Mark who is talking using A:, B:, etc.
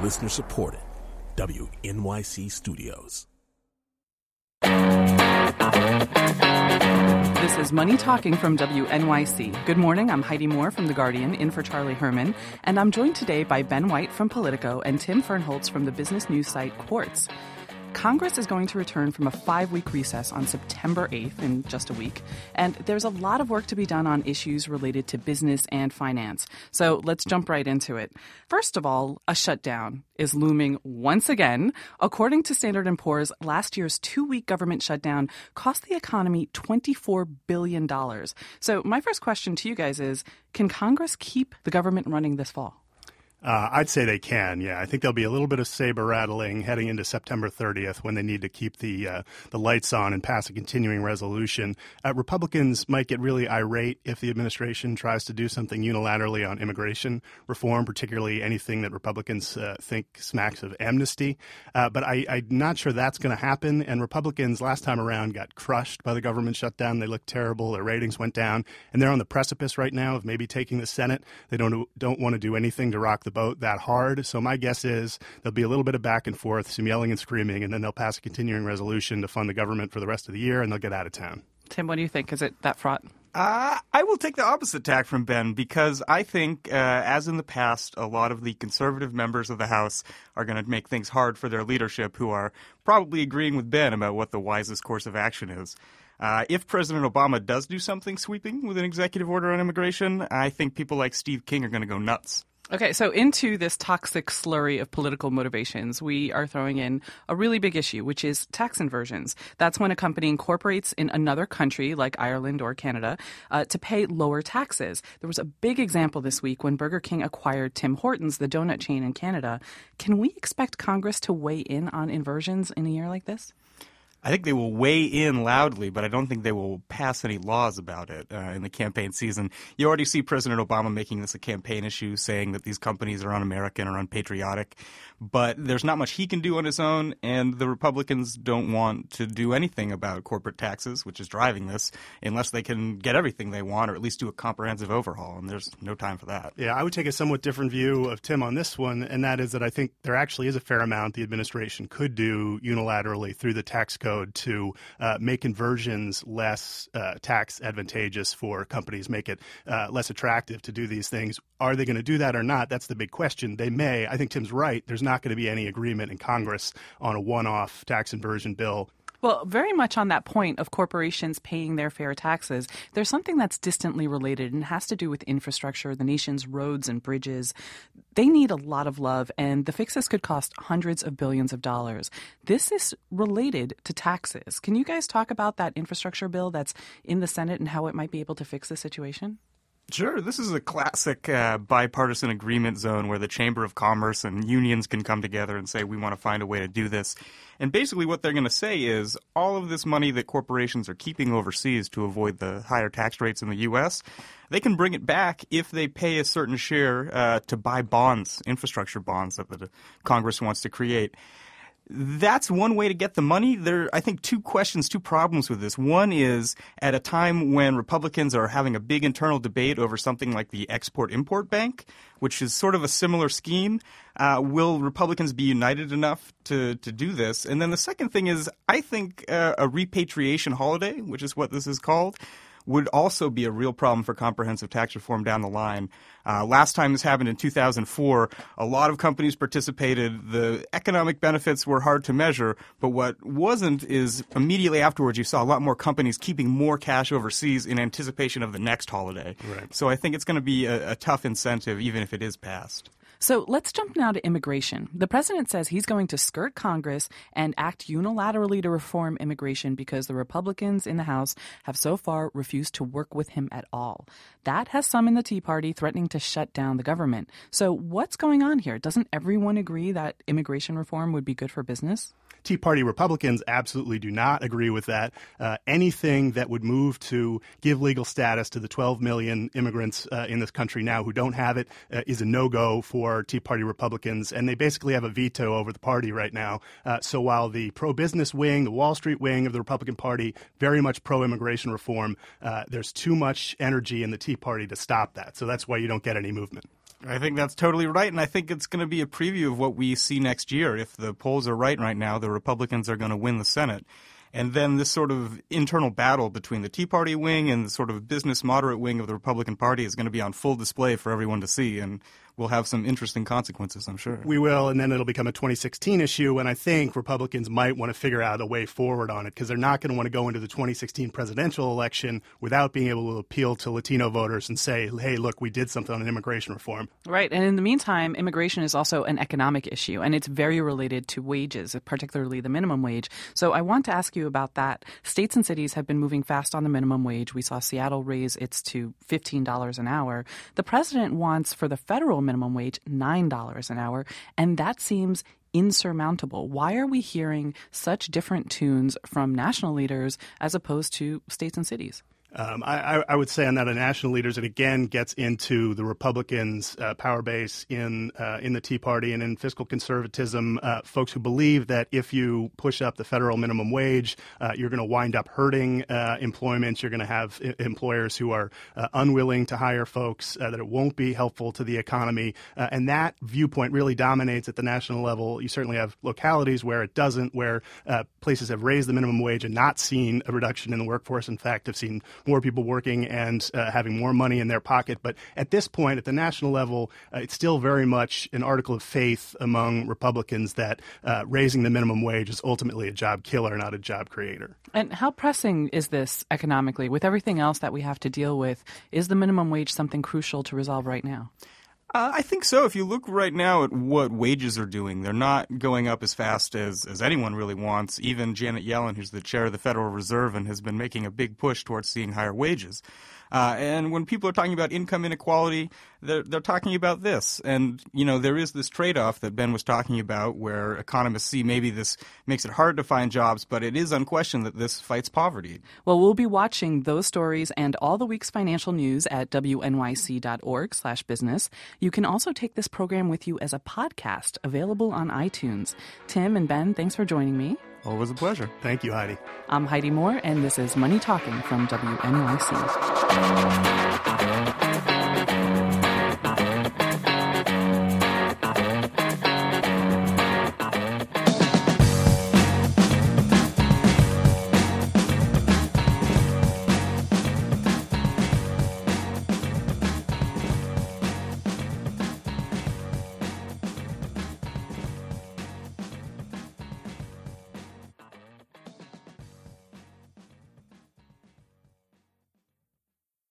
A: Listener supported. WNYC Studios.
B: This is Money Talking from WNYC. Good morning, I'm Heidi Moore from The Guardian, in for Charlie Herman, and I'm joined today by Ben White from Politico and Tim Fernholz from the business news site Quartz. Congress is going to return from a 5-week recess on September 8th, in just a week, and there's a lot of work to be done on issues related to business and finance. So let's jump right into it. First of all, a shutdown is looming once again. According to Standard & Poor's, last year's 2-week government shutdown cost the economy $24 billion. So my first question to you guys is, can Congress keep the government running this fall?
C: I'd say they can, yeah. I think there'll be a little bit of saber rattling heading into September 30th when they need to keep the lights on and pass a continuing resolution. Republicans might get really irate if the administration tries to do something unilaterally on immigration reform, particularly anything that Republicans think smacks of amnesty. But I'm not sure that's going to happen. And Republicans last time around got crushed by the government shutdown. They looked terrible. Their ratings went down. And they're on the precipice right now of maybe taking the Senate. They don't want to do anything to rock the boat that hard. So my guess is there'll be a little bit of back and forth, some yelling and screaming, and then they'll pass a continuing resolution to fund the government for the rest of the year, and they'll get out of town.
B: Tim, what do you think? Is it that fraught?
D: I will take the opposite tack from Ben because I think, as in the past, a lot of the conservative members of the House are going to make things hard for their leadership who are probably agreeing with Ben about what the wisest course of action is. If President Obama does do something sweeping with an executive order on immigration, I think people like Steve King are going to go nuts.
B: Okay, so into this toxic slurry of political motivations, we are throwing in a really big issue, which is tax inversions. That's when a company incorporates in another country, like Ireland or Canada, to pay lower taxes. There was a big example this week when Burger King acquired Tim Hortons, the donut chain in Canada. Can we expect Congress to weigh in on inversions in a year like this?
D: I think they will weigh in loudly, but I don't think they will pass any laws about it in the campaign season. You already see President Obama making this a campaign issue, saying that these companies are un-American or unpatriotic. But there's not much he can do on his own, and the Republicans don't want to do anything about corporate taxes, which is driving this, unless they can get everything they want or at least do a comprehensive overhaul, and there's no time for that.
C: Yeah, I would take a somewhat different view of Tim on this one, and that is that I think there actually is a fair amount the administration could do unilaterally through the tax code to make conversions less tax advantageous for companies, make it less attractive to do these things. Are they going to do that or not? That's the big question. They may. I think Tim's right. There's not going to be any agreement in Congress on a one-off tax inversion bill.
B: Well, very much on that point of corporations paying their fair taxes, there's something that's distantly related and has to do with infrastructure, the nation's roads and bridges. They need a lot of love, and the fixes could cost hundreds of billions of dollars. This is related to taxes. Can you guys talk about that infrastructure bill that's in the Senate and how it might be able to fix the situation?
D: Sure. This is a classic bipartisan agreement zone where the Chamber of Commerce and unions can come together and say, we want to find a way to do this. And basically what they're going to say is all of this money that corporations are keeping overseas to avoid the higher tax rates in the U.S., they can bring it back if they pay a certain share to buy bonds, infrastructure bonds that the Congress wants to create. That's one way to get the money. There are, I think, two problems with this. One is at a time when Republicans are having a big internal debate over something like the Export-Import Bank, which is sort of a similar scheme. Will Republicans be united enough to do this? And then the second thing is I think a repatriation holiday, which is what this is called, would also be a real problem for comprehensive tax reform down the line. Last time this happened in 2004, a lot of companies participated. The economic benefits were hard to measure, but what wasn't is immediately afterwards you saw a lot more companies keeping more cash overseas in anticipation of the next holiday.
C: Right.
D: So I think it's going to be a tough incentive even if it is passed.
B: So let's jump now to immigration. The president says he's going to skirt Congress and act unilaterally to reform immigration because the Republicans in the House have so far refused to work with him at all. That has some in the Tea Party threatening to shut down the government. So what's going on here? Doesn't everyone agree that immigration reform would be good for business?
C: Tea Party Republicans absolutely do not agree with that. Anything that would move to give legal status to the 12 million immigrants in this country now who don't have it is a no-go for Tea Party Republicans, and they basically have a veto over the party right now. So while the pro-business wing, the Wall Street wing of the Republican Party, very much pro-immigration reform, there's too much energy in the Tea Party to stop that. So that's why you don't get any movement.
D: I think that's totally right, and I think it's going to be a preview of what we see next year. If the polls are right now, the Republicans are going to win the Senate. And then this sort of internal battle between the Tea Party wing and the sort of business moderate wing of the Republican Party is going to be on full display for everyone to see, and we'll have some interesting consequences, I'm sure.
C: We will, and then it'll become a 2016 issue, and I think Republicans might want to figure out a way forward on it because they're not going to want to go into the 2016 presidential election without being able to appeal to Latino voters and say, hey, look, we did something on immigration reform.
B: Right, and in the meantime, immigration is also an economic issue, and it's very related to wages, particularly the minimum wage. So I want to ask you about that. States and cities have been moving fast on the minimum wage. We saw Seattle raise its to $15 an hour. The president wants for the federal minimum wage $9 an hour, and that seems insurmountable. Why are we hearing such different tunes from national leaders as opposed to states and cities?
C: I would say on that, the national leaders, it again gets into the Republicans' power base in the Tea Party and in fiscal conservatism, folks who believe that if you push up the federal minimum wage, you're going to wind up hurting employment. You're going to have employers who are unwilling to hire folks, that it won't be helpful to the economy. And that viewpoint really dominates at the national level. You certainly have localities where it doesn't, where places have raised the minimum wage and not seen a reduction in the workforce. In fact, have seen more people working and having more money in their pocket. But at this point, at the national level, it's still very much an article of faith among Republicans that raising the minimum wage is ultimately a job killer, not a job creator.
B: And how pressing is this economically? With everything else that we have to deal with, is the minimum wage something crucial to resolve right now?
D: I think so. If you look right now at what wages are doing, they're not going up as fast as anyone really wants. Even Janet Yellen, who's the chair of the Federal Reserve and has been making a big push towards seeing higher wages. And when people are talking about income inequality, they're talking about this. And, you know, there is this trade-off that Ben was talking about where economists see maybe this makes it hard to find jobs, but it is unquestioned that this fights poverty.
B: Well, we'll be watching those stories and all the week's financial news at wnyc.org/business. You can also take this program with you as a podcast available on iTunes. Tim and Ben, thanks for joining me.
D: Always a pleasure.
C: Thank you, Heidi.
B: I'm Heidi Moore, and this is Money Talking from WNYC.